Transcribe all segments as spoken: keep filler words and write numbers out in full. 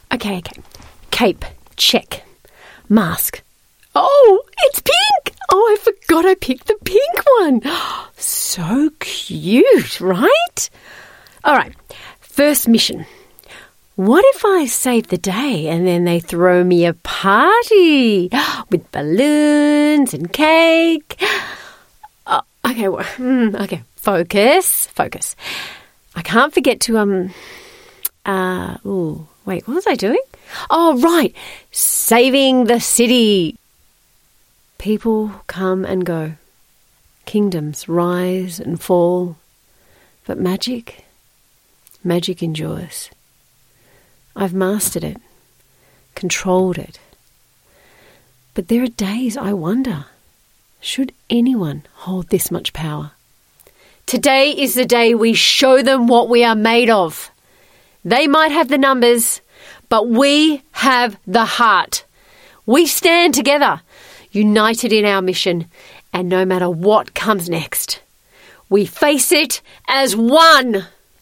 Okay, okay. Cape, check. Mask. Oh, it's pink! Oh, I forgot I picked the pink one. So cute, right? All right, first mission. What if I save the day and then they throw me a party with balloons and cake? Oh, okay, well, mm, okay, focus, focus. I can't forget to, um, uh, ooh, wait, what was I doing? Oh, right, saving the city. People come and go. Kingdoms rise and fall. But magic, magic endures. I've mastered it, controlled it. But there are days I wonder, should anyone hold this much power? Today is the day we show them what we are made of. They might have the numbers, but we have the heart. We stand together, united in our mission, and no matter what comes next, we face it as one.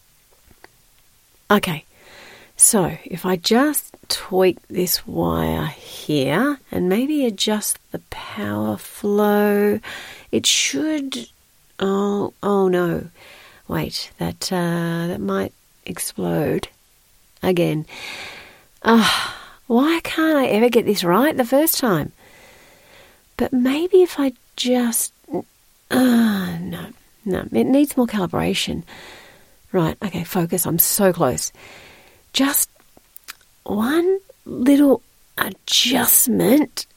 Okay, so if I just tweak this wire here and maybe adjust the power flow, it should... Oh, oh no. Wait, that, uh, that might explode again. Ah, uh, why can't I ever get this right the first time? But maybe if I just... Uh, no, no, it needs more calibration. Right, okay, focus, I'm so close. Just one little adjustment